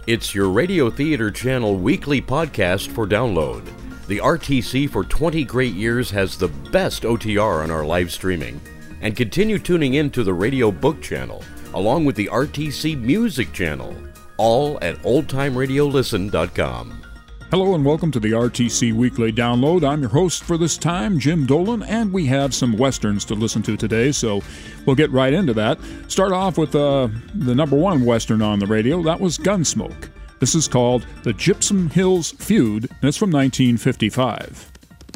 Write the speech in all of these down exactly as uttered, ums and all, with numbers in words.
It's your Radio Theater Channel weekly podcast for download. The R T C for twenty great years has the best O T R on our live streaming. And continue tuning in to the Radio Book Channel, along with the R T C Music Channel, all at old time radio listen dot com. Hello and welcome to the R T C Weekly Download. I'm your host for this time, Jim Dolan, and we have some westerns to listen to today, so we'll get right into that. Start off with uh, the number one western on the radio. That was Gunsmoke. This is called The Gypsum Hills Feud, and it's from nineteen fifty-five.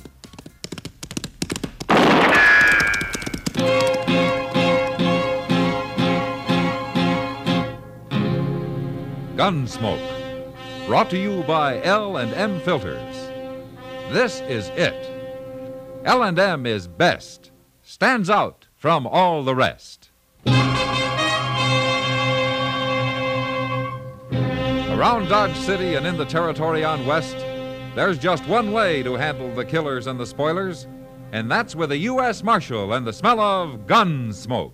Gunsmoke, brought to you by L and M Filters. This is it. L and M is best, stands out from all the rest. Around Dodge City and in the territory on West, there's just one way to handle the killers and the spoilers, and that's with a U S Marshal and the smell of gun smoke.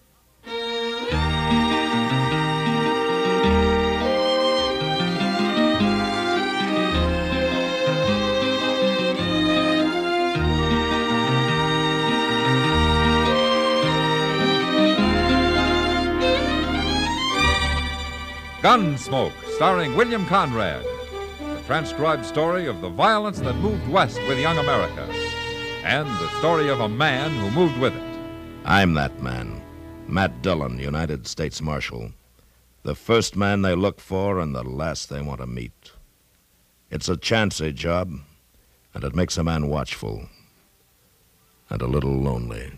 Gunsmoke, starring William Conrad, the transcribed story of the violence that moved west with young America, and the story of a man who moved with it. I'm that man, Matt Dillon, United States Marshal. The first man they look for and the last they want to meet. It's a chancy job, and it makes a man watchful and a little lonely.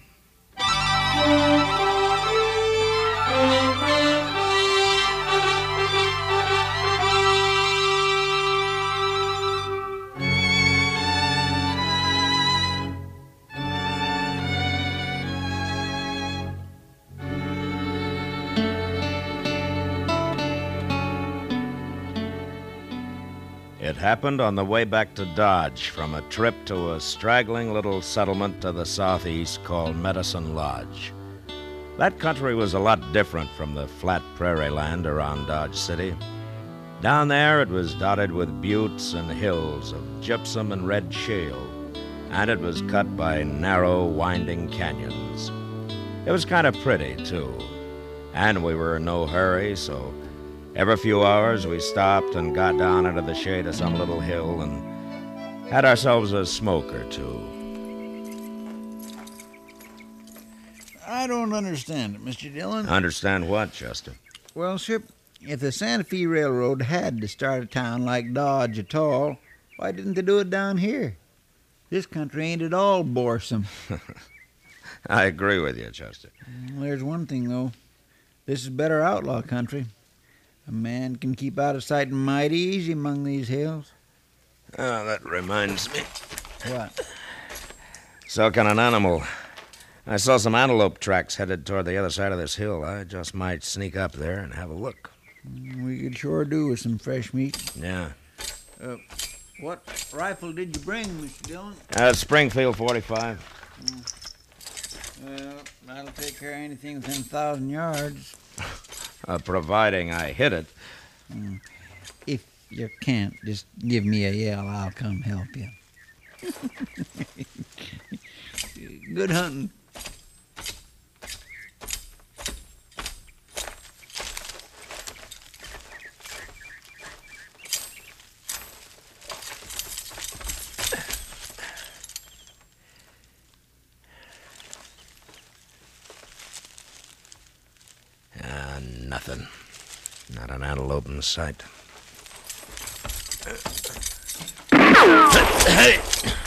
It happened on the way back to Dodge from a trip to a straggling little settlement to the southeast called Medicine Lodge. That country was a lot different from the flat prairie land around Dodge City. Down there it was dotted with buttes and hills of gypsum and red shale, and it was cut by narrow, winding canyons. It was kind of pretty, too, and we were in no hurry, so every few hours, we stopped and got down into the shade of some little hill and had ourselves a smoke or two. I don't understand it, Mister Dillon. Understand what, Chester? Well, sir, if the Santa Fe Railroad had to start a town like Dodge at all, why didn't they do it down here? This country ain't at all boresome. I agree with you, Chester. There's one thing, though. This is better outlaw country. A man can keep out of sight mighty easy among these hills. Oh, that reminds me. What? So can an animal. I saw some antelope tracks headed toward the other side of this hill. I just might sneak up there and have a look. We could sure do with some fresh meat. Yeah. Uh, what rifle did you bring, Mister Dillon? Uh, Springfield forty-five. Mm. Well, that'll take care of anything within a thousand yards. Uh, providing I hit it. Mm. If you can't, just give me a yell. I'll come help you. Good hunting. Nothing. Not an antelope in sight. Hey!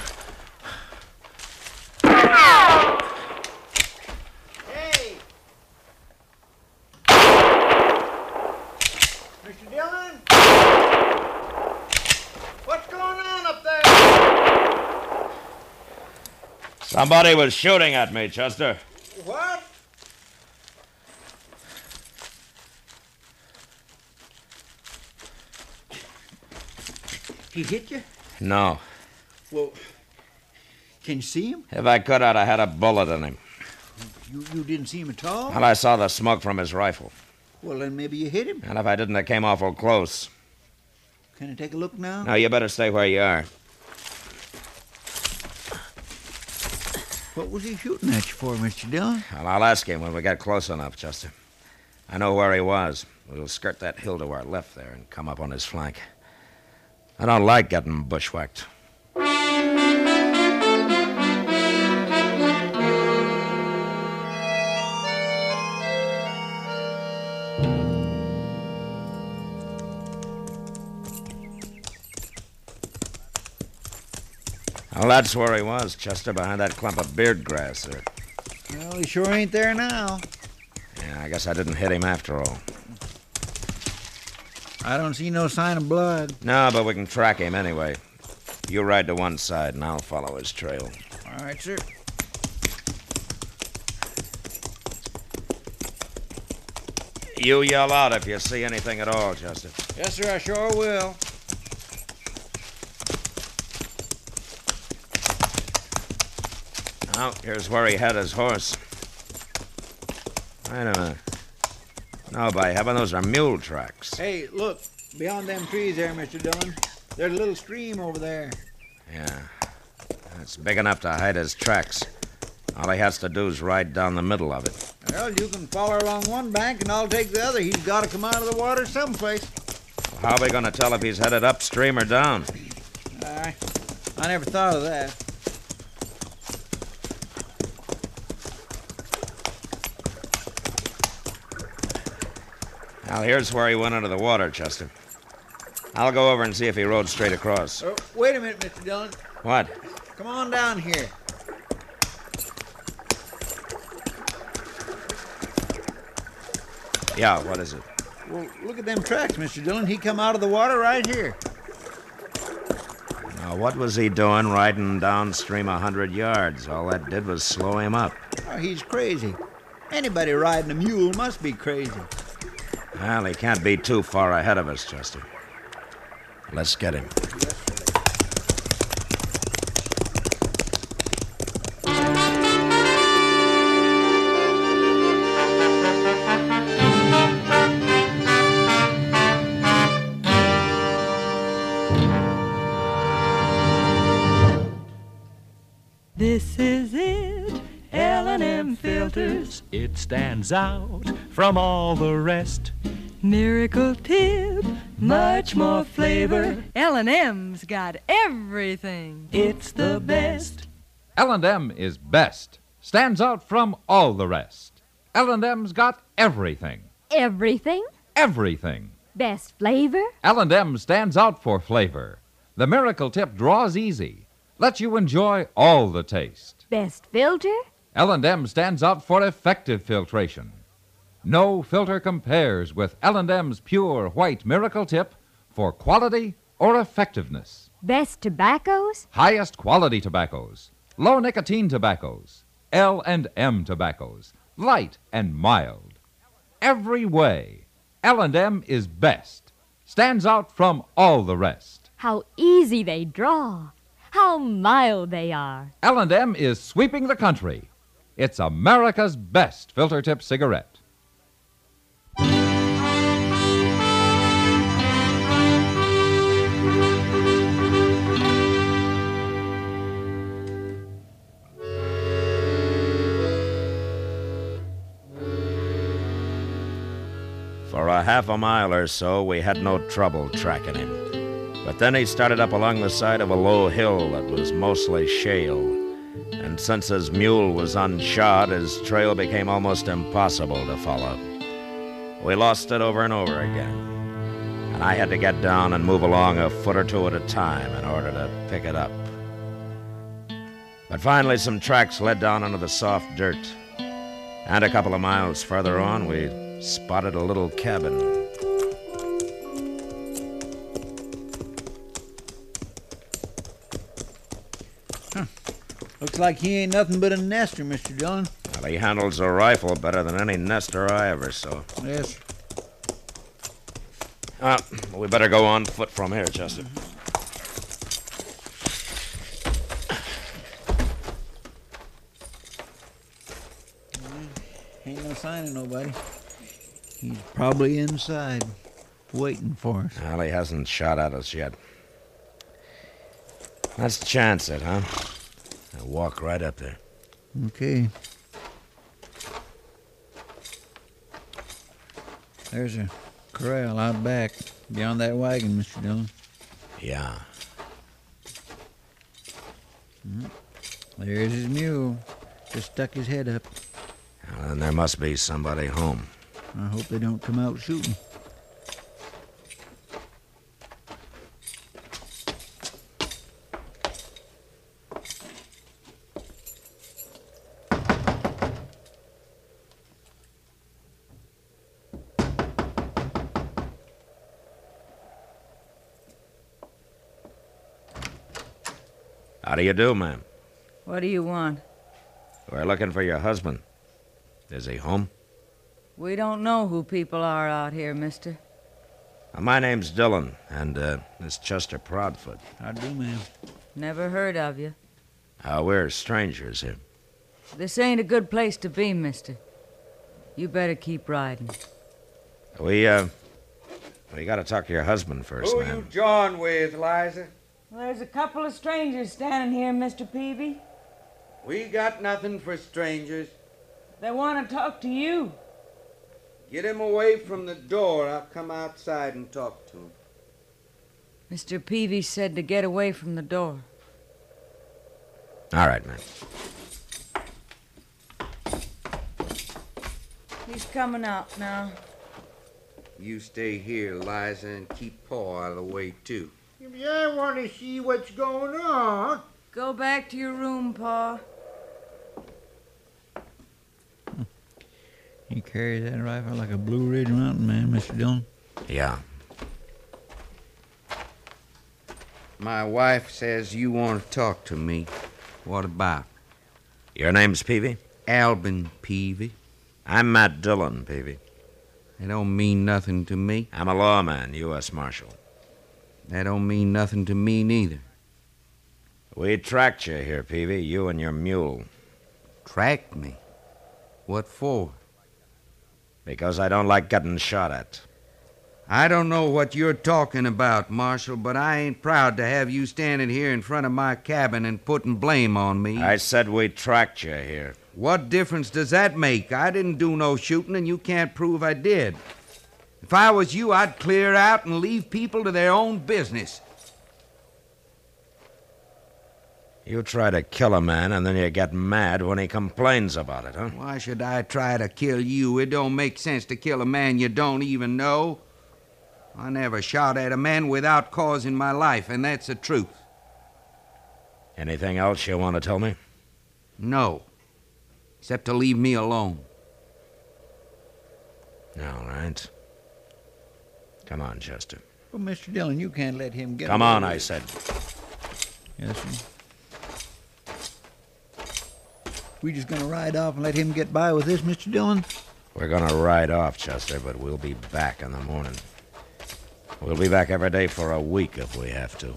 Hey! Mister Dillon? What's going on up there? Somebody was shooting at me, Chester. What? He hit you? No. Well, can you see him? If I could, I'd have had a bullet in him. You, you didn't see him at all? And I saw the smoke from his rifle. Well, then maybe you hit him. And if I didn't, I came awful close. Can I take a look now? No, you better stay where you are. What was he shooting at you for, Mister Dillon? Well, I'll ask him when we get close enough, Chester. I know where he was. We'll skirt that hill to our left there and come up on his flank. I don't like getting bushwhacked. Well, that's where he was, Chester, behind that clump of beard grass there. Well, he sure ain't there now. Yeah, I guess I didn't hit him after all. I don't see no sign of blood. No, but we can track him anyway. You ride to one side, and I'll follow his trail. All right, sir. You yell out if you see anything at all, Chester. Yes, sir, I sure will. Oh, here's where he had his horse. Wait a minute. No, by heaven, those are mule tracks. Hey, look, beyond them trees there, Mister Dillon. There's a little stream over there. Yeah. It's big enough to hide his tracks. All he has to do is ride down the middle of it. Well, you can follow along one bank and I'll take the other. He's got to come out of the water someplace. Well, how are we going to tell if he's headed upstream or down? I, I never thought of that. Well, here's where he went into the water, Chester. I'll go over and see if he rode straight across. Oh, wait a minute, Mister Dillon. What? Come on down here. Yeah, what is it? Well, look at them tracks, Mister Dillon. He come out of the water right here. Now, what was he doing riding downstream a hundred yards? All that did was slow him up. Oh, he's crazy. Anybody riding a mule must be crazy. Well, he can't be too far ahead of us, Chester. Let's get him. This is it, L and M Filters. It stands out from all the rest. Miracle tip, much more flavor. L and M's got everything. It's the best. L and M is best. Stands out from all the rest. L and M's got everything. Everything? Everything. Best flavor? L and M stands out for flavor. The Miracle Tip draws easy. Lets you enjoy all the taste. Best filter? L and M stands out for effective filtration. No filter compares with L and M's pure white Miracle Tip for quality or effectiveness. Best tobaccos? Highest quality tobaccos. Low nicotine tobaccos. L and M tobaccos. Light and mild. Every way, L and M is best. Stands out from all the rest. How easy they draw. How mild they are. L and M is sweeping the country. It's America's best filter tip cigarette. For a half a mile or so, we had no trouble tracking him. But then he started up along the side of a low hill that was mostly shale. And since his mule was unshod, his trail became almost impossible to follow. We lost it over and over again. And I had to get down and move along a foot or two at a time in order to pick it up. But finally, some tracks led down into the soft dirt. And a couple of miles further on, we spotted a little cabin. Looks like he ain't nothing but a nester, Mister Dillon. Well, he handles a rifle better than any nester I ever saw. Yes. Uh, we better go on foot from here, Chester. Ain't no sign of nobody. He's probably inside. waiting for us. Well, he hasn't shot at us yet. Let's chance it, huh? Now walk right up there. Okay. There's a corral out back, beyond that wagon, Mister Dillon. Yeah. Mm. There's his mule. Just stuck his head up. Well, then there must be somebody home. I hope they don't come out shooting. How do you do, ma'am? What do you want? We're looking for your husband. Is he home? We don't know who people are out here, mister. Uh, my name's Dillon, and uh, this Chester Proudfoot. I do, ma'am. Never heard of you. Uh, we're strangers here. This ain't a good place to be, mister. You better keep riding. We, uh, we gotta talk to your husband first, Who ma'am. you jawing with, Liza? Well, there's a couple of strangers standing here, Mister Peavy. We got nothing for strangers. They want to talk to you. Get him away from the door. I'll come outside and talk to him. Mister Peavy said to get away from the door. All right, ma'am. He's coming out now. You stay here, Liza, and keep Paul out of the way, too. I want to see what's going on. Go back to your room, Pa. He carries that rifle like a Blue Ridge Mountain man, Mister Dillon. Yeah. My wife says you want to talk to me. What about? Your name's Peavy? Albin Peavy. I'm Matt Dillon, Peavy. It don't mean nothing to me. I'm a lawman, U S Marshal. That don't mean nothing to me neither. We tracked you here, Peavy, you and your mule. Tracked me? What for? Because I don't like getting shot at. I don't know what you're talking about, Marshal, but I ain't proud to have you standing here in front of my cabin and putting blame on me. I said we tracked you here. What difference does that make? I didn't do no shooting, and you can't prove I did. If I was you, I'd clear out and leave people to their own business. You try to kill a man, and then you get mad when he complains about it, huh? Why should I try to kill you? It don't make sense to kill a man you don't even know. I never shot at a man without cause in my life, and that's the truth. Anything else you want to tell me? No. Except to leave me alone. All right. Come on, Chester. Well, Mister Dillon, you can't let him get Come away on, with I it. said. Yes, sir. We just gonna ride off and let him get by with this, Mister Dillon? We're gonna ride off, Chester, but we'll be back in the morning. We'll be back every day for a week if we have to.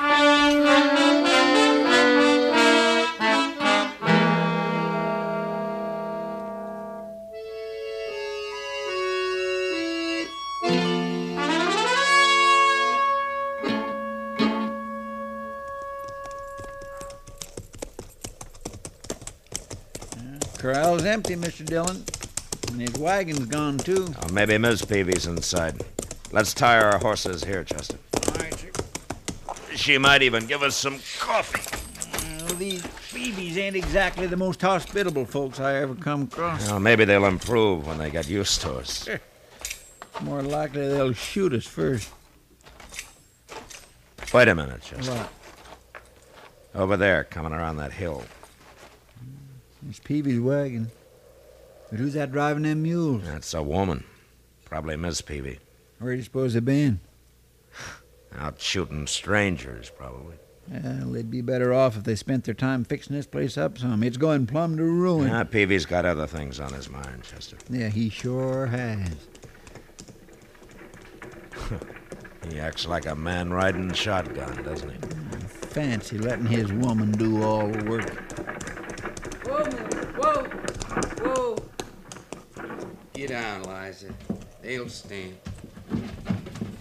Corral's empty, Mister Dillon. And his wagon's gone, too. Oh, maybe Miss Peavy's inside. Let's tie our horses here, Chester. All right, sir. She might even give us some coffee. Well, these Phoebes ain't exactly the most hospitable folks I ever come across. Well, maybe they'll improve when they get used to us. More likely they'll shoot us first. Wait a minute, Chester. What? Over there, coming around that hill. It's Peavy's wagon. But who's that driving them mules? That's a woman. Probably Miss Peavy. Where do you suppose they've been? Out shooting strangers, probably. Well, they'd be better off if they spent their time fixing this place up some. It's going plumb to ruin. Yeah, Peavy's got other things on his mind, Chester. Yeah, he sure has. He acts like a man riding shotgun, doesn't he? Fancy letting his woman do all the work. Whoa, mister. Whoa. Whoa. Get down, Liza. They'll stand.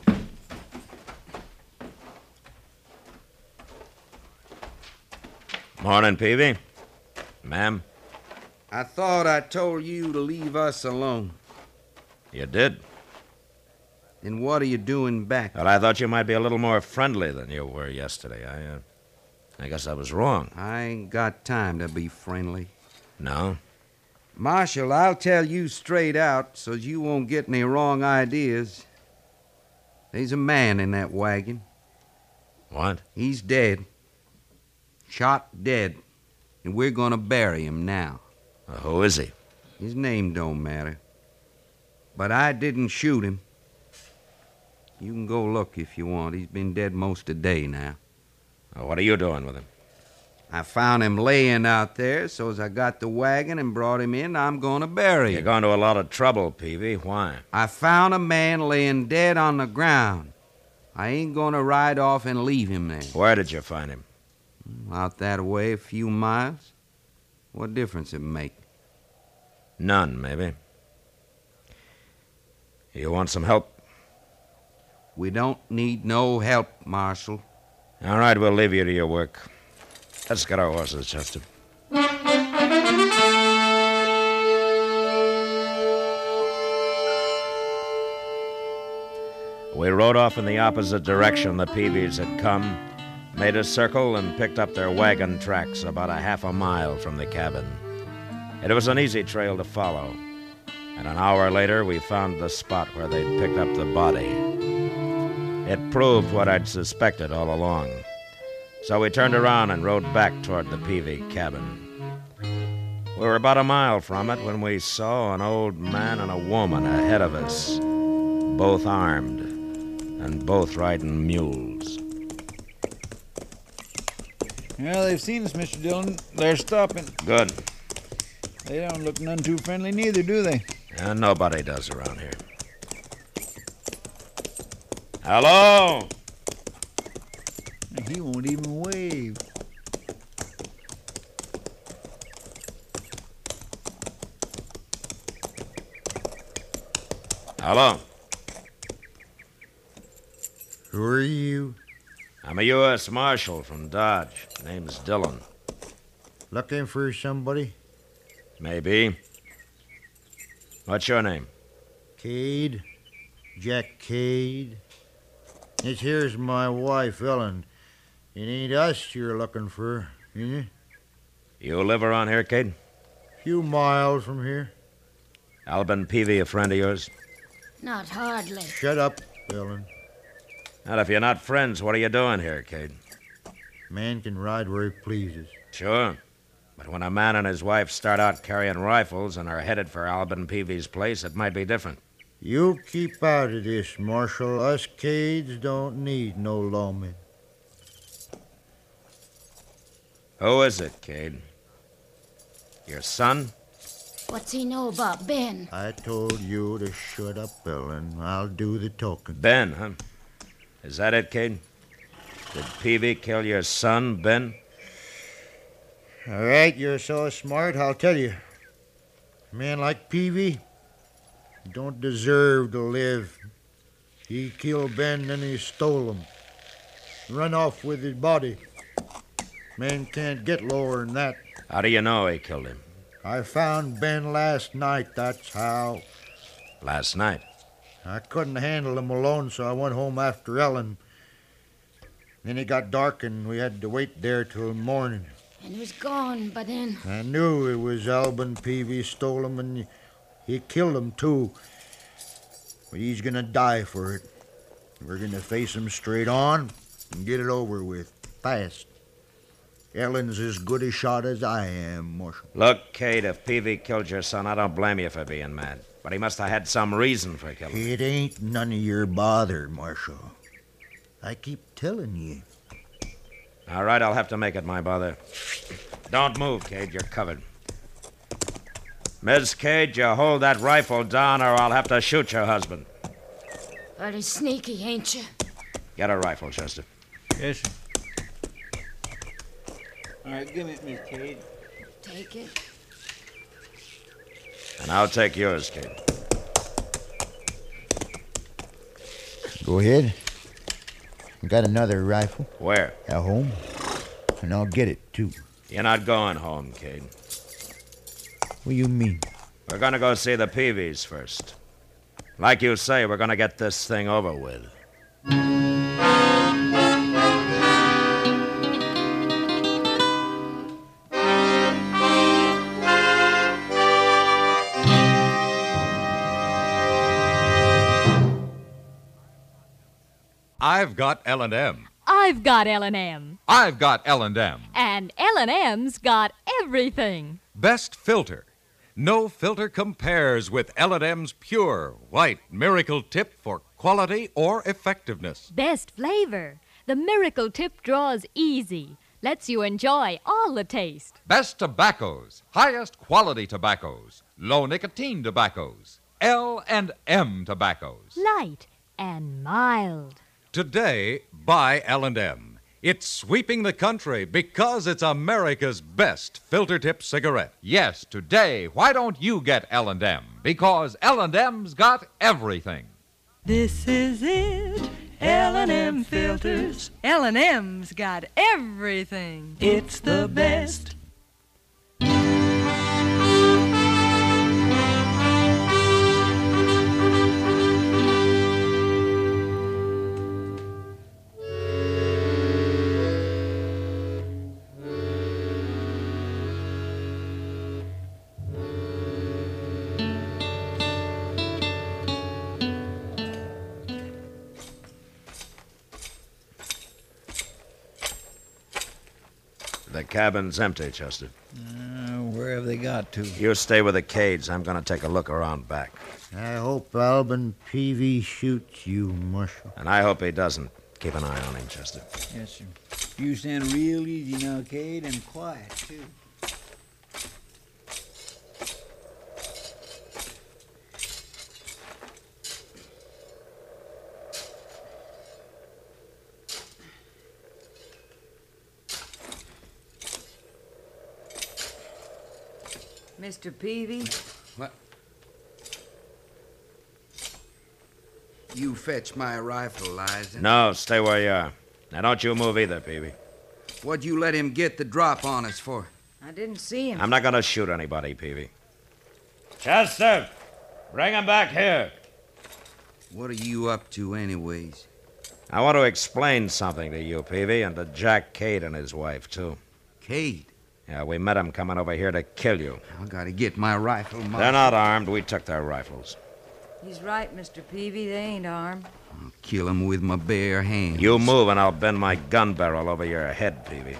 Morning, Peavy. Ma'am? I thought I told you to leave us alone. You did? Then what are you doing back? Well, I thought you might be a little more friendly than you were yesterday. I, uh, I guess I was wrong. I ain't got time to be friendly. No? Marshal, I'll tell you straight out so you won't get any wrong ideas. There's a man in that wagon. What? He's dead. Shot dead. And we're gonna bury him now. Uh, who is he? His name don't matter. But I didn't shoot him. You can go look if you want. He's been dead most of the day now. Uh, what are you doing with him? I found him laying out there, so as I got the wagon and brought him in, I'm gonna bury him. You're going to a lot of trouble, Peavy. Why? I found a man laying dead on the ground. I ain't gonna ride off and leave him there. Where did you find him? Out that way, a few miles. What difference it make? None, maybe. You want some help? We don't need no help, Marshal. All right, we'll leave you to your work. Let's get our horses, Chester. We rode off in the opposite direction the Peavys had come, made a circle, and picked up their wagon tracks about a half a mile from the cabin. It was an easy trail to follow, and an hour later we found the spot where they'd picked up the body. It proved what I'd suspected all along. So we turned around and rode back toward the Peavy cabin. We were about a mile from it when we saw an old man and a woman ahead of us, both armed and both riding mules. Yeah, they've seen us, Mister Dillon. They're stopping. Good. They don't look none too friendly neither, do they? And nobody does around here. Hello? He won't even wave. Hello? Who are you? I'm a U S Marshal from Dodge. Name's Dillon. Looking for somebody? Maybe. What's your name? Cade. Jack Cade. This here's my wife, Ellen. It ain't us you're looking for, is it? You live around here, Cade? Few miles from here. Albin Peavy, a friend of yours? Not hardly. Shut up, Ellen. And if you're not friends, what are you doing here, Cade? Man can ride where he pleases. Sure. But when a man and his wife start out carrying rifles and are headed for Albin Peavy's place, it might be different. You keep out of this, Marshal. Us Cades don't need no lawmen. Who is it, Cade? Your son? What's he know about Ben? I told you to shut up, Ellen. I'll do the talking. Ben, huh? Is that it, Cade? Did Peavy kill your son, Ben? All right, you're so smart, I'll tell you. A man like Peavy don't deserve to live. He killed Ben, then he stole him. Run off with his body. Man can't get lower than that. How do you know he killed him? I found Ben last night, that's how. Last night? I couldn't handle him alone, so I went home after Ellen. Then it got dark, and we had to wait there till morning. And he was gone by then. I knew it was Albin Peavy stole him, and he killed him, too. But he's gonna die for it. We're gonna face him straight on and get it over with, fast. Ellen's as good a shot as I am, Marshal. Look, Cade, if Peavy killed your son, I don't blame you for being mad. But he must have had some reason for killing him. It ain't none of your bother, Marshal. I keep telling you. All right, I'll have to make it my bother. Don't move, Cade. You're covered. Miss Cade, you hold that rifle down or I'll have to shoot your husband. Pretty sneaky, ain't you? Get a rifle, Chester. Yes, sir. All right, give me it, Miss Cade. Take it. And I'll take yours, Cade. Go ahead. Got another rifle. Where? At home. And I'll get it, too. You're not going home, Cade. What do you mean? We're gonna go see the Peavies first. Like you say, we're gonna get this thing over with. I've got L and M. I've got L and M. I've got L and M. And L and M's got everything. Best filter. No filter compares with L and M's pure, white Miracle Tip for quality or effectiveness. Best flavor. The Miracle Tip draws easy. Lets you enjoy all the taste. Best tobaccos. Highest quality tobaccos. Low nicotine tobaccos. L and M tobaccos. Light and mild. Today, buy L and M. It's sweeping the country because it's America's best filter tip cigarette. Yes, today, why don't you get L and M? Because L and M's got everything. This is it, L and M filters. L and M's got everything. It's the best. The cabin's empty, Chester. Uh, where have they got to? You stay with the Cades. I'm going to take a look around back. I hope Alvin Peavy shoots you, Marshal. And I hope he doesn't. Keep an eye on him, Chester. Yes, sir. You stand real easy now, Cade, and quiet, too. Mister Peavy? What? You fetch my rifle, Liza. No, stay where you are. Now, don't you move either, Peavy. What'd you let him get the drop on us for? I didn't see him. I'm not going to shoot anybody, Peavy. Chester, bring him back here. What are you up to, anyways? I want to explain something to you, Peavy, and to Jack Cade and his wife, too. Cade? Yeah, we met him coming over here to kill you. I gotta get my rifle, Marshal. They're not armed. We took their rifles. He's right, Mister Peavy. They ain't armed. I'll kill him with my bare hands. You move and I'll bend my gun barrel over your head, Peavy.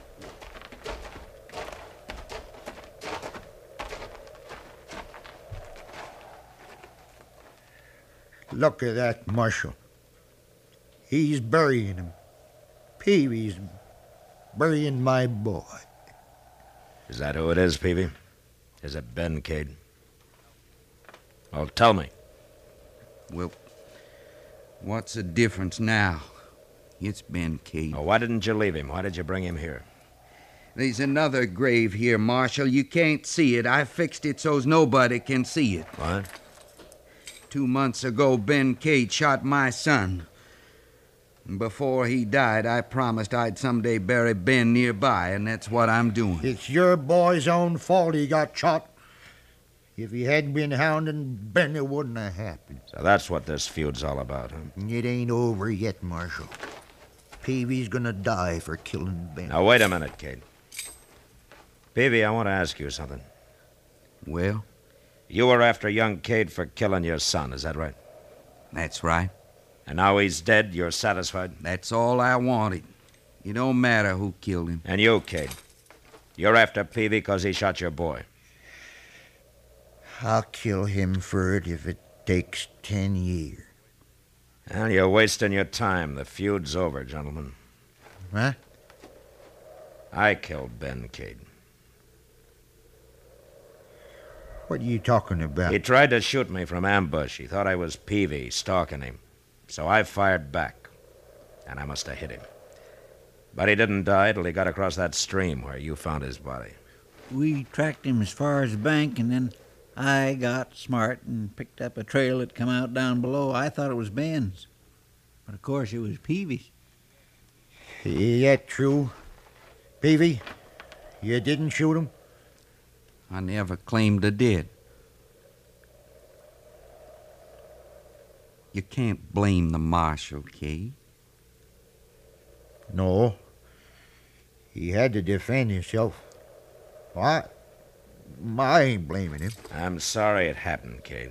Look at that, Marshal. He's burying him. Peavy's burying my boy. Is that who it is, Peavy? Is it Ben Cade? Well, tell me. Well, what's the difference now? It's Ben Cade. Oh, why didn't you leave him? Why did you bring him here? There's another grave here, Marshal. You can't see it. I fixed it so's nobody can see it. What? Two months ago, Ben Cade shot my son. Before he died, I promised I'd someday bury Ben nearby, and that's what I'm doing. It's your boy's own fault he got shot. If he hadn't been hounding Ben, it wouldn't have happened. So that's what this feud's all about, huh? It ain't over yet, Marshal. Peavy's gonna die for killing Ben. Now, wait a minute, Cade. Peavy, I want to ask you something. Well? You were after young Cade for killing your son, is that right? That's right. And now he's dead, you're satisfied? That's all I wanted. It don't matter who killed him. And you, Cade. You're after Peavy because he shot your boy. I'll kill him for it if it takes ten years. Well, you're wasting your time. The feud's over, gentlemen. Huh? I killed Ben Cade. What are you talking about? He tried to shoot me from ambush. He thought I was Peavy, stalking him. So I fired back, and I must have hit him. But he didn't die till he got across that stream where you found his body. We tracked him as far as the bank, and then I got smart and picked up a trail that come out down below. I thought it was Ben's, but of course it was Peavy's. Is that true? Peavy, You didn't shoot him? I never claimed I did. You can't blame the marshal, Kate. No. He had to defend himself. I, I ain't blaming him. I'm sorry it happened, Cade.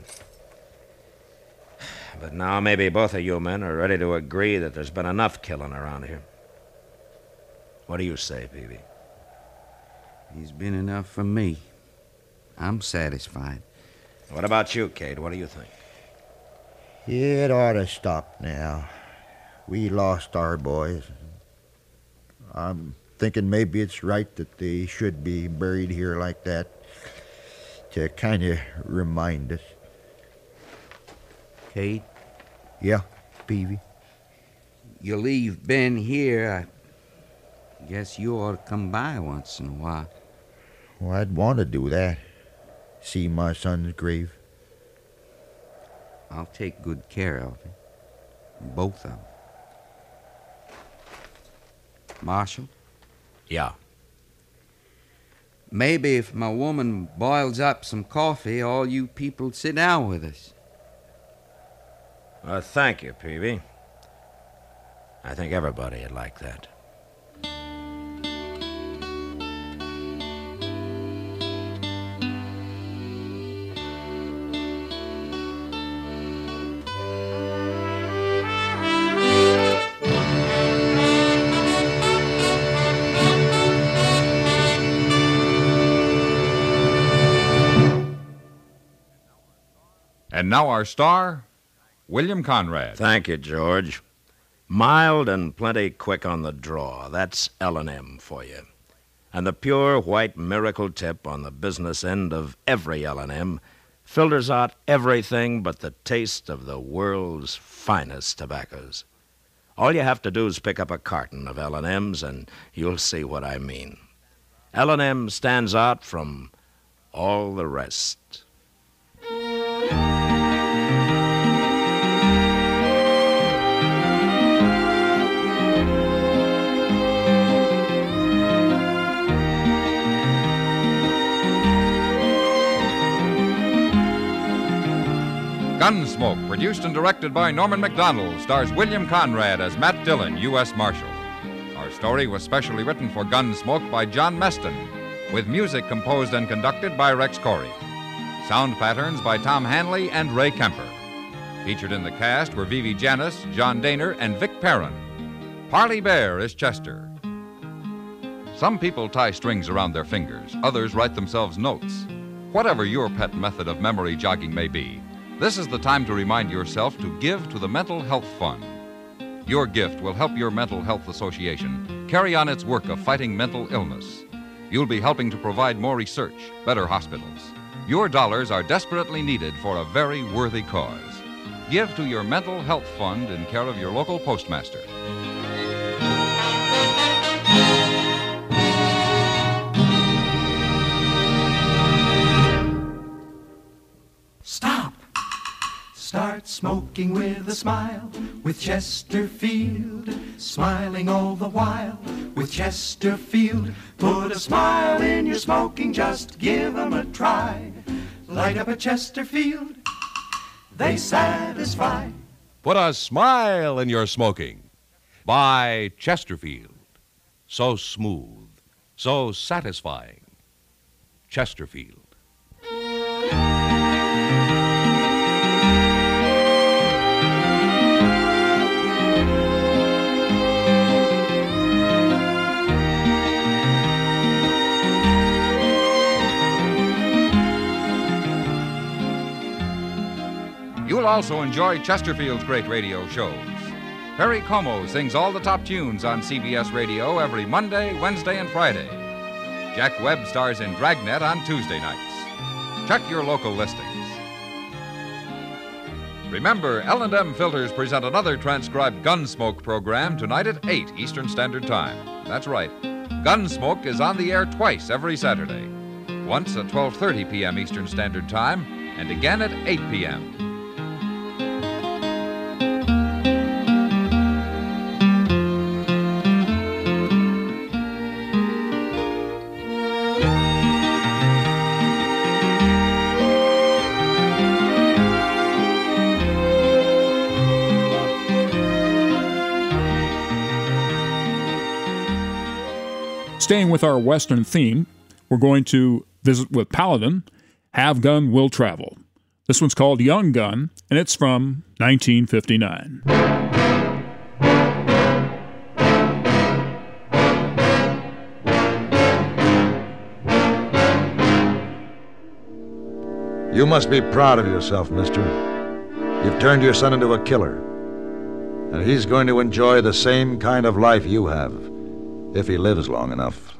But now maybe both of you men are ready to agree that there's been enough killing around here. What do you say, Peavy? He's been enough for me. I'm satisfied. What about you, Cade? What do you think? It ought to stop now. We lost our boys. I'm thinking maybe it's right that they should be buried here like that to kind of remind us. Kate? Yeah, Peavy? You leave Ben here, I guess you ought to come by once in a while. Well, I'd want to do that. See my son's grave. I'll take good care of him. Both of them. Marshal? Yeah. Maybe if my woman boils up some coffee, all you people sit down with us. Well, thank you, Peavy. I think everybody would like that. And now our star, William Conrad. Thank you, George. Mild and plenty quick on the draw. That's L and M for you. And the pure white miracle tip on the business end of every L and M filters out everything but the taste of the world's finest tobaccos. All you have to do is pick up a carton of L and M's and you'll see what I mean. L and M stands out from all the rest. Gunsmoke, produced and directed by Norman Macdonald, stars William Conrad as Matt Dillon, U S Marshal. Our story was specially written for Gunsmoke by John Meston, with music composed and conducted by Rex Corey. Sound patterns by Tom Hanley and Ray Kemper. Featured in the cast were Vivi Janis, John Daner, and Vic Perrin. Parley Bear is Chester. Some people tie strings around their fingers. Others write themselves notes. Whatever your pet method of memory jogging may be, this is the time to remind yourself to give to the Mental Health Fund. Your gift will help your Mental Health Association carry on its work of fighting mental illness. You'll be helping to provide more research, better hospitals. Your dollars are desperately needed for a very worthy cause. Give to your Mental Health Fund in care of your local postmaster. Stop! Start smoking with a smile with Chesterfield, smiling all the while with Chesterfield. Put a smile in your smoking, just give 'em a try. Light up a Chesterfield, they satisfy. Put a smile in your smoking. Buy Chesterfield. So smooth, so satisfying. Chesterfield. You'll also enjoy Chesterfield's great radio shows. Perry Como sings all the top tunes on C B S Radio every Monday, Wednesday, and Friday. Jack Webb stars in Dragnet on Tuesday nights. Check your local listings. Remember, L and M Filters present another transcribed Gunsmoke program tonight at eight Eastern Standard Time. That's right. Gunsmoke is on the air twice every Saturday. Once at twelve thirty p.m. Eastern Standard Time, and again at eight p.m. Staying with our Western theme, we're going to visit with Paladin, Have Gun Will Travel. This one's called Young Gun, and it's from nineteen fifty-nine. You must be proud of yourself, mister. You've turned your son into a killer. And he's going to enjoy the same kind of life you have, if he lives long enough.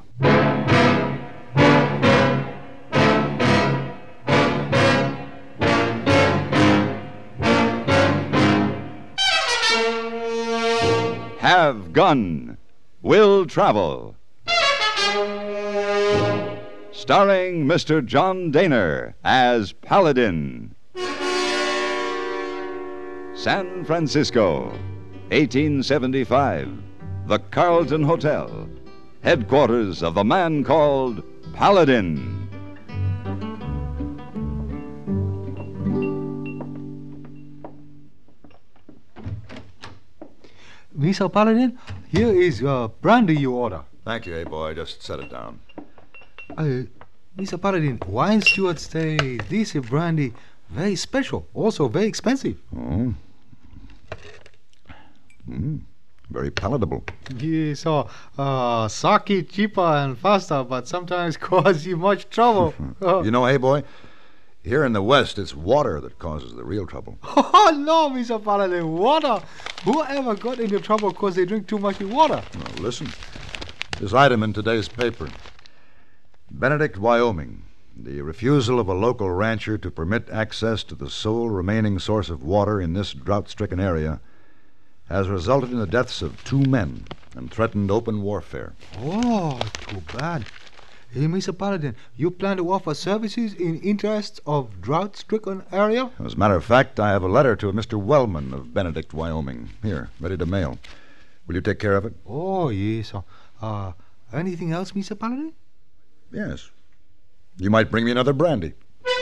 Have Gun Will Travel. Starring Mister John Dehner as Paladin. San Francisco, eighteen seventy-five. The Carlton Hotel, headquarters of the man called Paladin. Mister Paladin, here is uh, brandy you order. Thank you, hey boy. Just set it down. Uh, Mister Paladin, wine stewards say this brandy very special, also very expensive. Oh. Mm, very palatable. Yes, uh, uh, sake cheaper and faster, but sometimes cause you much trouble. You know, hey boy, here in the West, it's water that causes the real trouble. Oh, no, Mister Paladin, water. Whoever got into trouble because they drink too much water? Well, listen, this item in today's paper. Benedict, Wyoming. The refusal of a local rancher to permit access to the sole remaining source of water in this drought-stricken area has resulted in the deaths of two men and threatened open warfare. Oh, too bad. Hey, Mister Paladin, you plan to offer services in interests of drought-stricken area? As a matter of fact, I have a letter to a Mister Wellman of Benedict, Wyoming. Here, ready to mail. Will you take care of it? Oh, yes. Uh, anything else, Mister Paladin? Yes. You might bring me another brandy.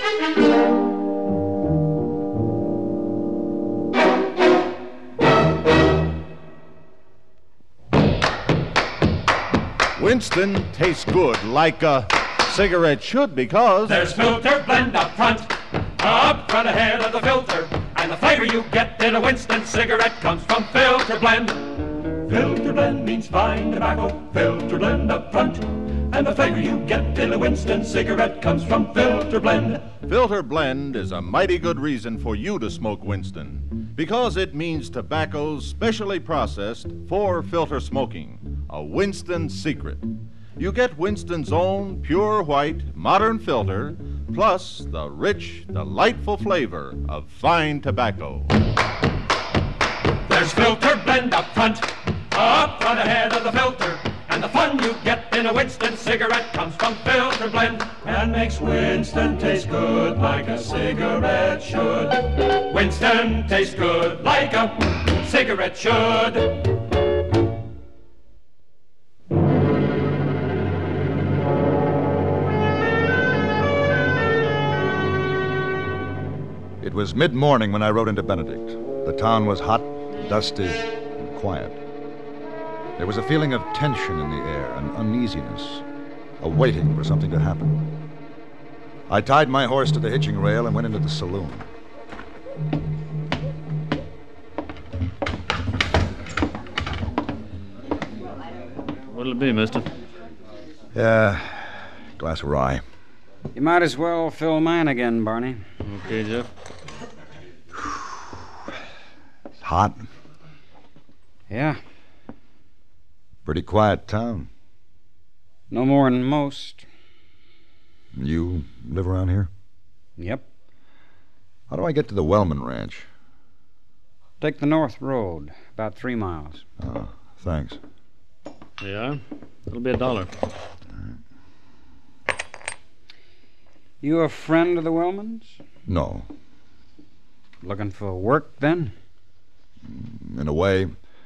Winston tastes good like a cigarette should because there's filter blend up front, up front ahead of the filter, and the flavor you get in a Winston cigarette comes from filter blend. Filter blend means fine tobacco, filter blend up front, and the flavor you get in a Winston cigarette comes from filter blend. Filter blend is a mighty good reason for you to smoke Winston, because it means tobacco's specially processed for filter smoking, a Winston secret. You get Winston's own pure white modern filter, plus the rich, delightful flavor of fine tobacco. There's filter blend up front, up front ahead of the filter, and the fun you get in a Winston cigarette comes from filter blend, and makes Winston taste good like a cigarette should. Winston tastes good like a cigarette should. It was mid-morning when I rode into Benedict. The town was hot, dusty, and quiet. There was a feeling of tension in the air, an uneasiness, a waiting for something to happen. I tied my horse to the hitching rail and went into the saloon. What'll it be, mister? Yeah, glass of rye. You might as well fill mine again, Barney. Okay, Jeff. It's hot. Yeah. Pretty quiet town. No more than most. You live around here? Yep. How do I get to the Wellman Ranch? Take the north road, about three miles. Oh, thanks. Yeah, it'll be a dollar. You a friend of the Wellmans? No. Looking for work, then? In a way.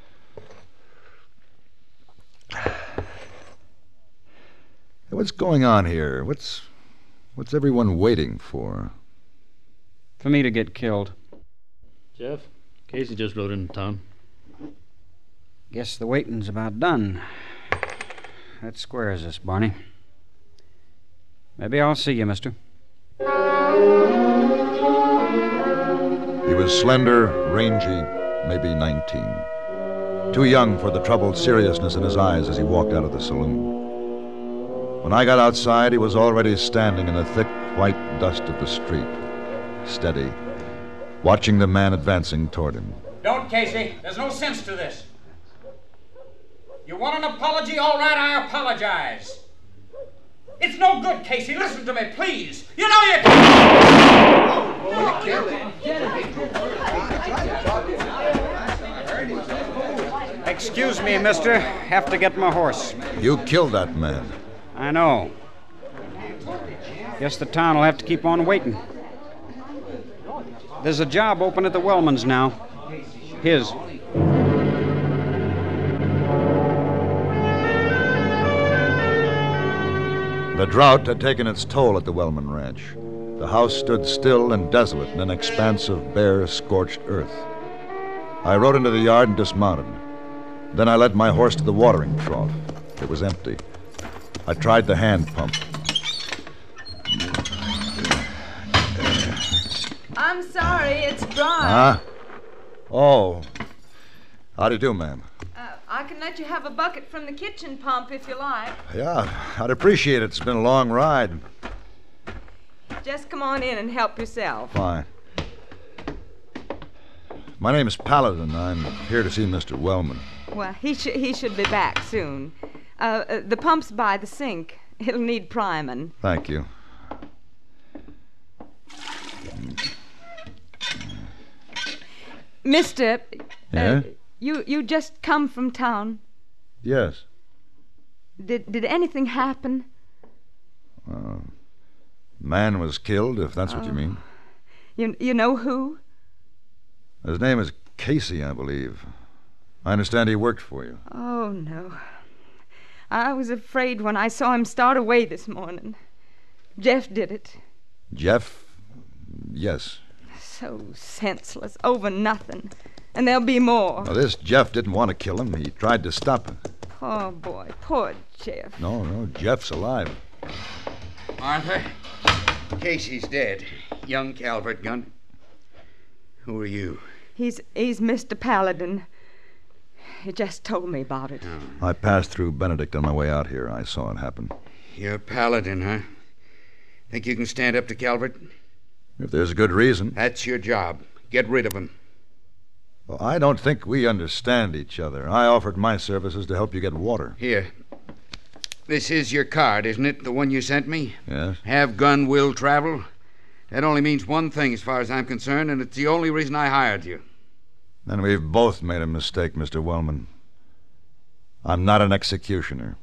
What's going on here? What's what's everyone waiting for? For me to get killed. Jeff, Casey just rode into town. Guess the waiting's about done. that squares us, Barney. Maybe I'll see you, mister. He was slender, rangy, maybe nineteen. Too young for the troubled seriousness in his eyes as he walked out of the saloon. When I got outside, he was already standing in the thick white dust of the street, steady, watching the man advancing toward him. Don't, Casey. There's no sense to this. You want an apology? All right, I apologize. It's no good, Casey. Listen to me, please. You know you... Excuse me, mister. Have to get my horse. You killed that man. I know. Guess the town will have to keep on waiting. There's a job open at the Wellmans now. His. The drought had taken its toll at the Wellman Ranch. The house stood still and desolate in an expanse of bare, scorched earth. I rode into the yard and dismounted. Then I led my horse to the watering trough. It was empty. I tried the hand pump. I'm sorry, it's dry. Huh? Oh. How do you do, ma'am? Uh, I can let you have a bucket from the kitchen pump if you like. Yeah, I'd appreciate it. It's been a long ride. Just come on in and help yourself. Fine. My name is Paladin. I'm here to see Mister Wellman. Well, he, sh- he should be back soon. Uh, uh, the pump's by the sink. It'll need priming. Thank you. Mister, Yeah? uh, you you just come from town. Yes. Did did anything happen? Uh, man was killed, if that's what you Oh. mean. You you know who? His name is Casey, I believe. I understand he worked for you. Oh no. I was afraid when I saw him start away this morning. Jeff did it. Jeff? Yes. So senseless, over nothing. And there'll be more. Now, this Jeff didn't want to kill him. He tried to stop him. Poor boy, poor Jeff. No, no, Jeff's alive. Arthur, Casey's dead. Young Calvert gun. Who are you? He's he's Mister Paladin. He just told me about it. I passed through Benedict on my way out here. I saw it happen. You're Paladin, huh? Think you can stand up to Calvert? If there's a good reason. That's your job. Get rid of him. Well, I don't think we understand each other. I offered my services to help you get water. Here. This is your card, isn't it? The one you sent me? Yes? Have gun, will travel. That only means one thing as far as I'm concerned, and it's the only reason I hired you. Then we've both made a mistake, Mister Wellman. I'm not an executioner.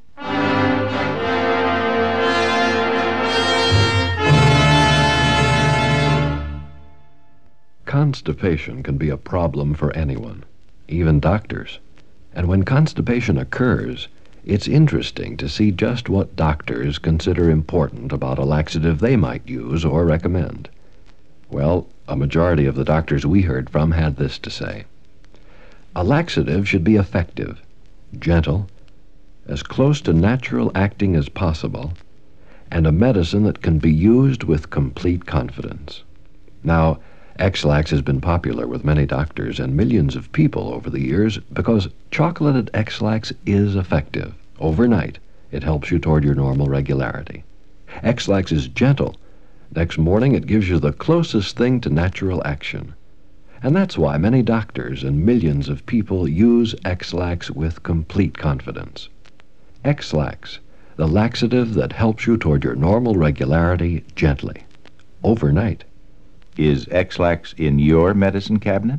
Constipation can be a problem for anyone, even doctors. And when constipation occurs, it's interesting to see just what doctors consider important about a laxative they might use or recommend. Well, a majority of the doctors we heard from had this to say. A laxative should be effective, gentle, as close to natural acting as possible, and a medicine that can be used with complete confidence. Now, X-Lax has been popular with many doctors and millions of people over the years because chocolated X-Lax is effective. Overnight, it helps you toward your normal regularity. X-Lax is gentle. Next morning, it gives you the closest thing to natural action. And that's why many doctors and millions of people use X-Lax with complete confidence. X-Lax, the laxative that helps you toward your normal regularity gently, overnight. Is X-Lax in your medicine cabinet?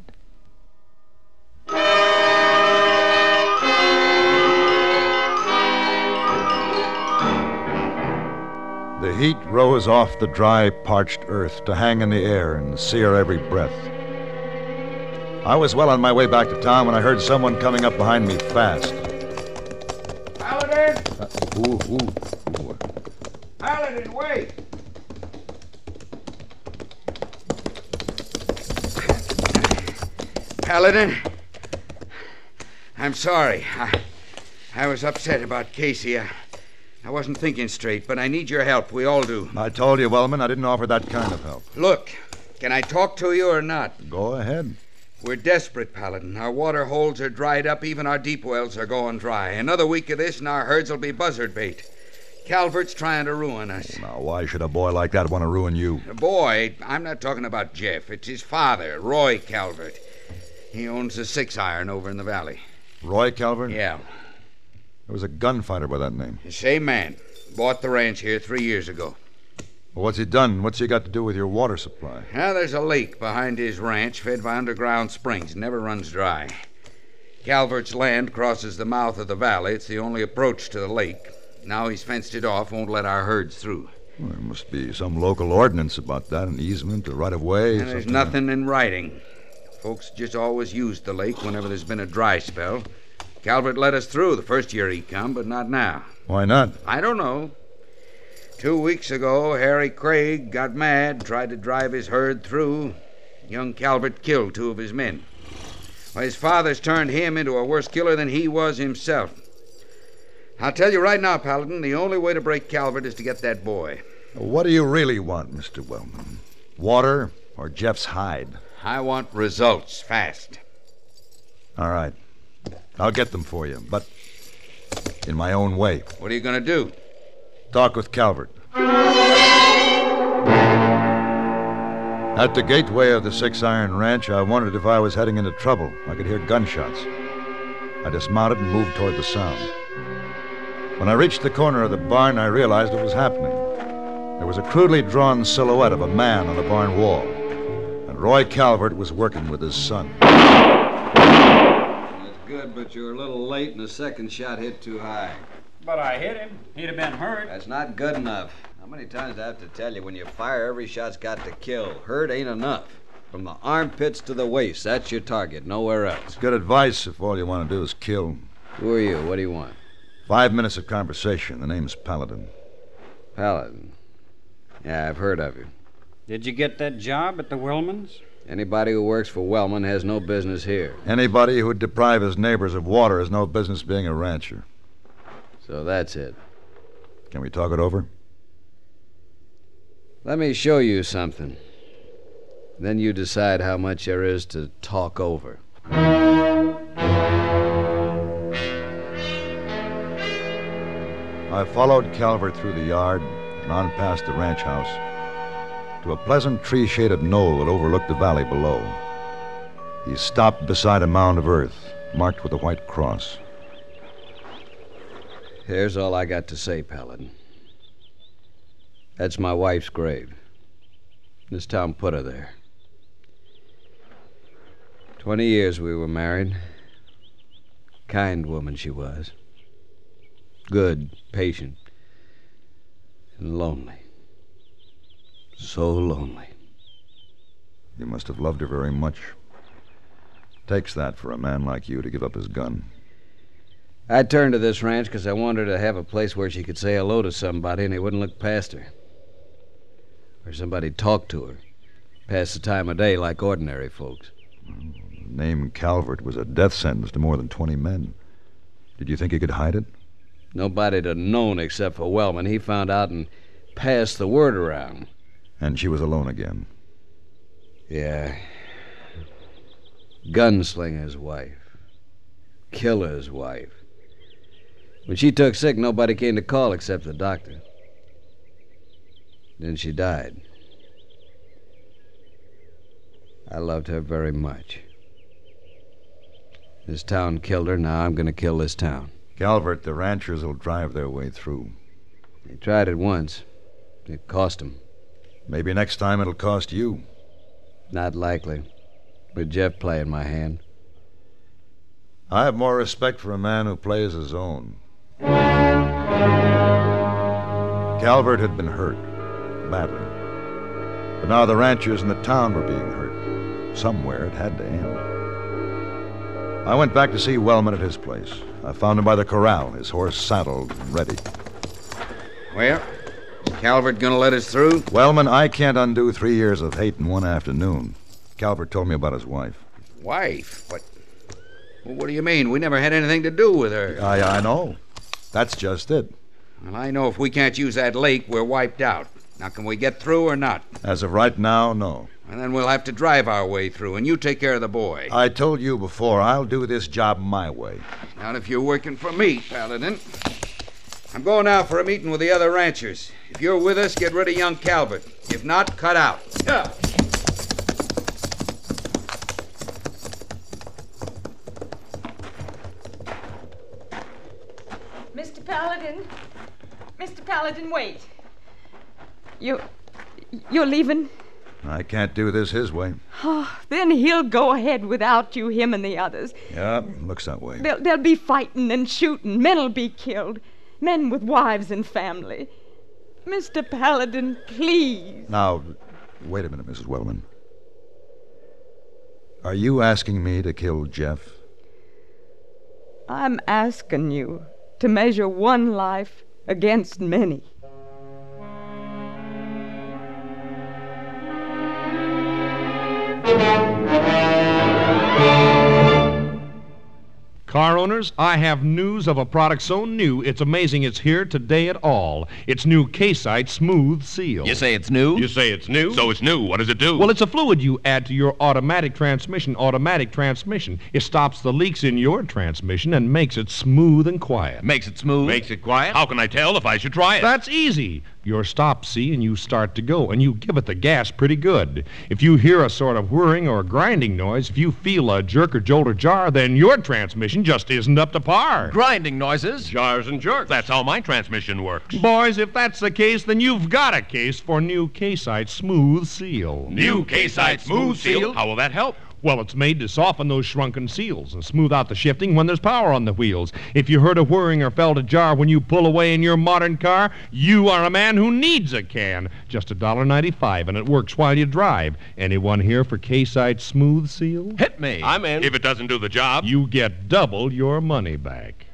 The heat rose off the dry, parched earth to hang in the air and sear every breath. I was well on my way back to town when I heard someone coming up behind me fast. Paladin! Uh, ooh, ooh. Paladin, wait! Paladin, I'm sorry. I, I was upset about Casey. I, I wasn't thinking straight, but I need your help. We all do. I told you, Wellman, I didn't offer that kind of help. Look, can I talk to you or not? Go ahead. We're desperate, Paladin. Our water holes are dried up. Even our deep wells are going dry. Another week of this and our herds will be buzzard bait. Calvert's trying to ruin us. Now, why should a boy like that want to ruin you? A boy? I'm not talking about Jeff. It's his father, Roy Calvert. He owns a six-iron over in the valley. Roy Calvert? Yeah. There was a gunfighter by that name. The same man. Bought the ranch here three years ago. Well, what's he done? What's he got to do with your water supply? Now, there's a lake behind his ranch fed by underground springs. It never runs dry. Calvert's land crosses the mouth of the valley. It's the only approach to the lake. Now he's fenced it off, won't let our herds through. Well, there must be some local ordinance about that, an easement, a right-of-way. And there's nothing in writing. Folks just always used the lake whenever there's been a dry spell. Calvert let us through the first year he come, but not now. Why not? I don't know. Two weeks ago, Harry Craig got mad, tried to drive his herd through. Young Calvert killed two of his men. Well, his father's turned him into a worse killer than he was himself. I'll tell you right now, Paladin, the only way to break Calvert is to get that boy. What do you really want, Mister Wellman? Water or Jeff's hide? I want results, fast. All right. I'll get them for you, but in my own way. What are you going to do? Talk with Calvert. At the gateway of the Six Iron Ranch, I wondered if I was heading into trouble. I could hear gunshots. I dismounted and moved toward the sound. When I reached the corner of the barn, I realized what was happening. There was a crudely drawn silhouette of a man on the barn wall, and Roy Calvert was working with his son. That's good, but you're a little late and the second shot hit too high. But I hit him. He'd have been hurt. That's not good enough. How many times do I have to tell you, when you fire, every shot's got to kill. Hurt ain't enough. From the armpits to the waist, that's your target, nowhere else. Good advice if all you want to do is kill. Who are you? What do you want? Five minutes of conversation. The name's Paladin. Paladin? Yeah, I've heard of you. Did you get that job at the Wellmans? Anybody who works for Wellman has no business here. Anybody who would deprive his neighbors of water has no business being a rancher. So that's it. Can we talk it over? Let me show you something. Then you decide how much there is to talk over. I followed Calvert through the yard and on past the ranch house to a pleasant tree-shaded knoll that overlooked the valley below. He stopped beside a mound of earth marked with a white cross. Here's all I got to say, Paladin. That's my wife's grave. This town put her there. Twenty years we were married. Kind woman she was. Good, patient, and lonely. So lonely. You must have loved her very much. Takes that for a man like you to give up his gun. I turned to this ranch because I wanted her to have a place where she could say hello to somebody and they wouldn't look past her. Or somebody talk to her. Pass the time of day like ordinary folks. The name Calvert was a death sentence to more than twenty men. Did you think he could hide it? Nobody'd have known except for Wellman. He found out and passed the word around. And she was alone again. Yeah. Gunslinger's wife. Killer's wife. When she took sick, nobody came to call except the doctor. Then she died. I loved her very much. This town killed her, now I'm going to kill this town. Calvert, the ranchers will drive their way through. They tried it once. It cost them. Maybe next time it'll cost you. Not likely. With Jeff playing my hand. I have more respect for a man who plays his own. Calvert had been hurt, badly. But now the ranchers in the town were being hurt. Somewhere it had to end. I went back to see Wellman at his place. I found him by the corral, his horse saddled and ready. Well, is Calvert gonna let us through? Wellman, I can't undo three years of hate in one afternoon. Calvert told me about his wife. Wife? What? Well, what do you mean? We never had anything to do with her. I, I know. That's just it. Well, I know if we can't use that lake, we're wiped out. Now, can we get through or not? As of right now, no. And then we'll have to drive our way through, and you take care of the boy. I told you before, I'll do this job my way. Not if you're working for me, Paladin. I'm going out for a meeting with the other ranchers. If you're with us, get rid of young Calvert. If not, cut out. Yeah. Mister Paladin. Mister Paladin, wait. You... You're leaving? I can't do this his way. Oh, then he'll go ahead without you, him and the others. Yeah, looks that way. They'll, they'll be fighting and shooting. Men'll be killed. Men with wives and family. Mister Paladin, please. Now, wait a minute, Missus Wellman. Are you asking me to kill Jeff? I'm asking you to measure one life against many. Car owners, I have news of a product so new, it's amazing it's here today at all. It's new K-Site Smooth Seal. You say it's new? You say it's new? So it's new. What does it do? Well, it's a fluid you add to your automatic transmission. Automatic transmission. It stops the leaks in your transmission and makes it smooth and quiet. Makes it smooth? Makes it quiet? How can I tell if I should try it? That's easy. You're stopped, see, and you start to go, and you give it the gas pretty good. If you hear a sort of whirring or grinding noise, if you feel a jerk or jolt or jar, then your transmission just isn't up to par. Grinding noises? Jars and jerks. That's how my transmission works. Boys, if that's the case, then you've got a case for new K-Site Smooth Seal. New K-Site Smooth Seal? How will that help? Well, it's made to soften those shrunken seals and smooth out the shifting when there's power on the wheels. If you heard a whirring or felt a jar when you pull away in your modern car, you are a man who needs a can. Just a dollar ninety-five, and it works while you drive. Anyone here for K-Site Smooth Seal? Hit me. I'm in. If it doesn't do the job, you get double your money back.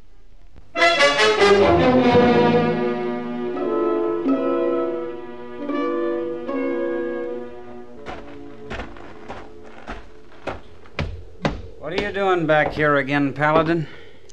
What are you doing back here again, Paladin?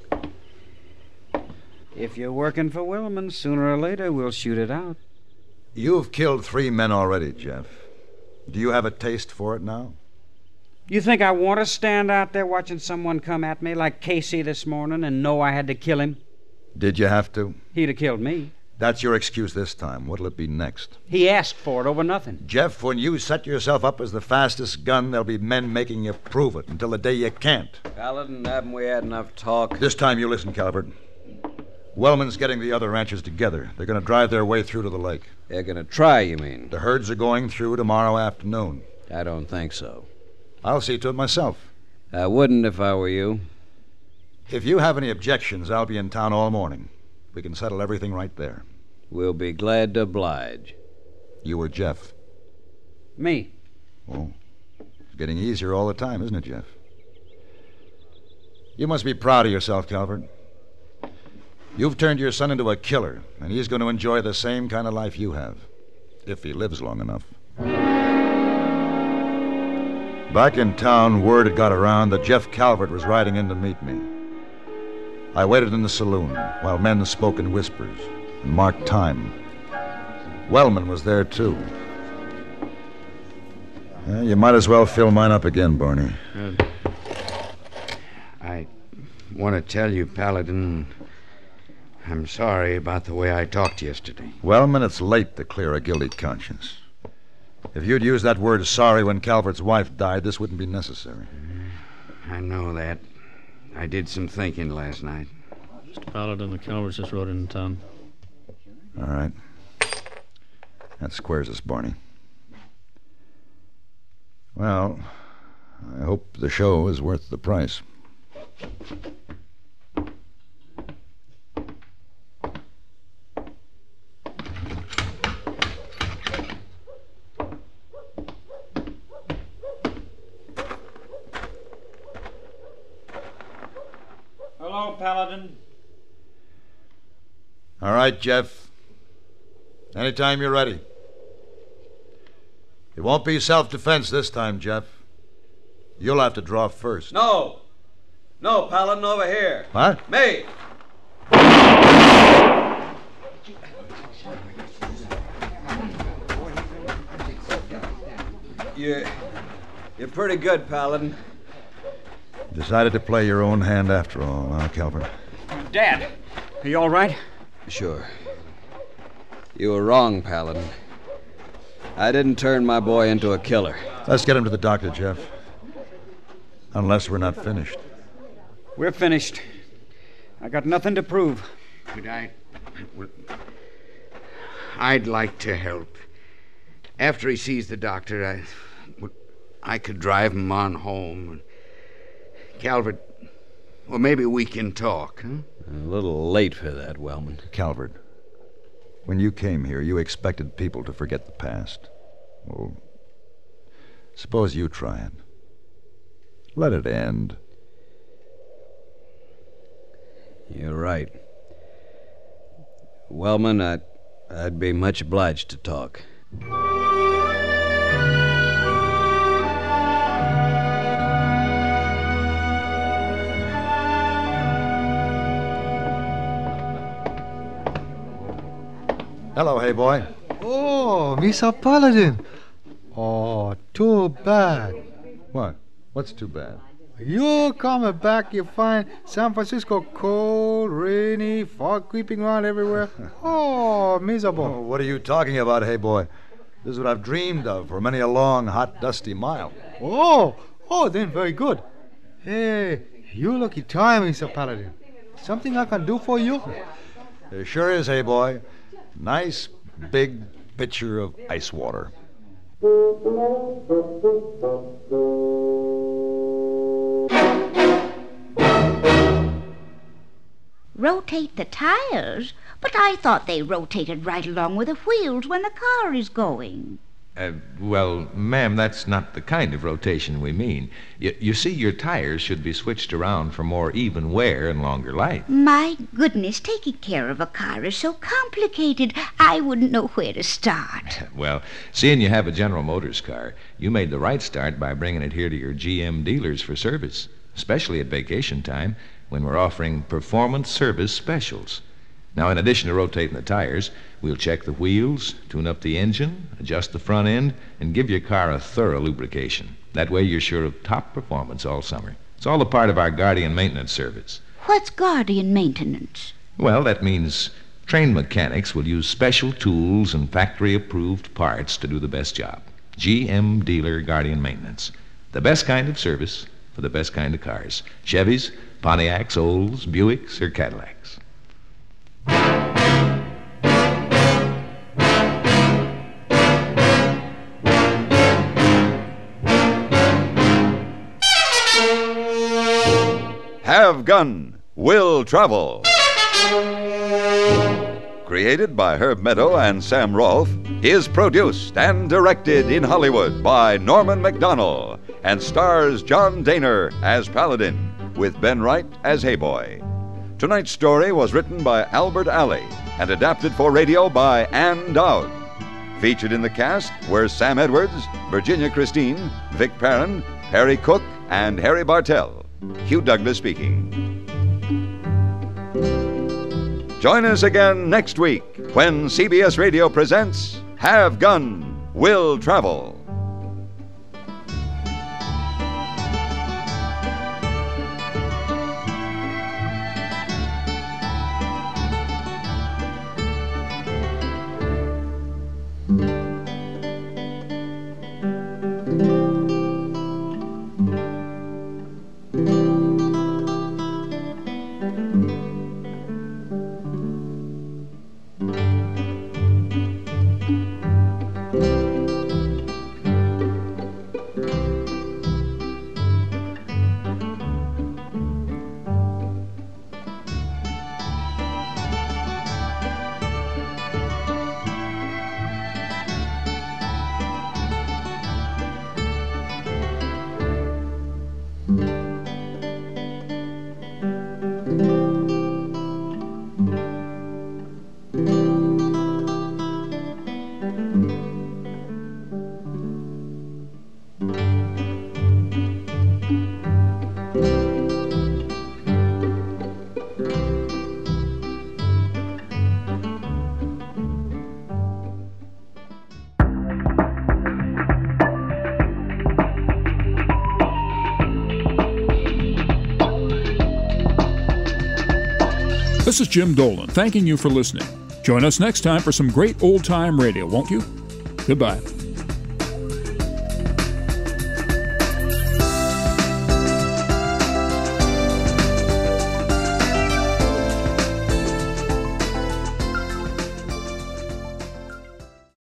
If you're working for Willman, sooner or later we'll shoot it out. You've killed three men already, Jeff. Do you have a taste for it now? You think I want to stand out there watching someone come at me like Casey this morning and know I had to kill him? Did you have to? He'd have killed me. That's your excuse this time. What'll it be next? He asked for it over nothing. Jeff, when you set yourself up as the fastest gun, there'll be men making you prove it until the day you can't. Paladin, haven't we had enough talk? This time you listen, Calvert. Wellman's getting the other ranchers together. They're going to drive their way through to the lake. They're going to try, you mean? The herds are going through tomorrow afternoon. I don't think so. I'll see to it myself. I wouldn't if I were you. If you have any objections, I'll be in town all morning. We can settle everything right there. We'll be glad to oblige. You or Jeff? Me. Oh, it's getting easier all the time, isn't it, Jeff? You must be proud of yourself, Calvert. You've turned your son into a killer, and he's going to enjoy the same kind of life you have, if he lives long enough. Back in town, word had got around that Jeff Calvert was riding in to meet me. I waited in the saloon while men spoke in whispers and marked time. Wellman was there, too. Uh, you might as well fill mine up again, Barney. Uh, I want to tell you, Paladin, I'm sorry about the way I talked yesterday. Wellman, it's late to clear a guilty conscience. If you'd used that word sorry when Calvert's wife died, this wouldn't be necessary. I know that. I did some thinking last night. Mister Paladin, the Calverts just rode into town. All right. That squares us, Barney. Well, I hope the show is worth the price. Hello, Paladin. All right, Jeff. Anytime you're ready. It won't be self-defense this time, Jeff. You'll have to draw first. No. No, Paladin, over here. What? Me. You're, you're pretty good, Paladin. Decided to play your own hand after all, huh, Calvert? Dad, are you all right? Sure. You were wrong, Paladin. I didn't turn my boy into a killer. Let's get him to the doctor, Jeff. Unless we're not finished. We're finished. I got nothing to prove. But I... I'd like to help. After he sees the doctor, I... I could drive him on home. Calvert, well, maybe we can talk, huh? A little late for that, Wellman. Calvert, when you came here, you expected people to forget the past. Well, suppose you try it. Let it end. You're right. Wellman, I'd, I'd be much obliged to talk. Hello, hey boy. Oh, Mister Paladin. Oh, too bad. What? What's too bad? You coming back, you find San Francisco cold, rainy, fog creeping around everywhere. Oh, miserable. Oh, what are you talking about, hey boy? This is what I've dreamed of for many a long, hot, dusty mile. Oh, oh, then very good. Hey, you lucky time, Mister Paladin. Something I can do for you? There sure is, hey boy. Nice, big pitcher of ice water. Rotate the tires? But I thought they rotated right along with the wheels when the car is going. Uh, well, ma'am, that's not the kind of rotation we mean. Y- you see, your tires should be switched around for more even wear and longer life. My goodness, taking care of a car is so complicated, I wouldn't know where to start. Well, seeing you have a General Motors car, you made the right start by bringing it here to your G M dealers for service, especially at vacation time when we're offering performance service specials. Now, in addition to rotating the tires, we'll check the wheels, tune up the engine, adjust the front end, and give your car a thorough lubrication. That way you're sure of top performance all summer. It's all a part of our Guardian maintenance service. What's Guardian maintenance? Well, that means trained mechanics will use special tools and factory-approved parts to do the best job. G M Dealer Guardian Maintenance. The best kind of service for the best kind of cars. Chevys, Pontiacs, Olds, Buicks, or Cadillacs. Have Gun, Will Travel. Created by Herb Meadow and Sam Rolfe, is produced and directed in Hollywood by Norman Macdonnell and stars John Daner as Paladin, with Ben Wright as Hayboy. Tonight's story was written by Albert Alley and adapted for radio by Ann Dowd. Featured in the cast were Sam Edwards, Virginia Christine, Vic Perrin, Harry Cook, and Harry Bartell. Hugh Douglas speaking. Join us again next week when C B S Radio presents Have Gun, Will Travel. This is Jim Dolan, thanking you for listening. Join us next time for some great old-time radio, won't you? Goodbye.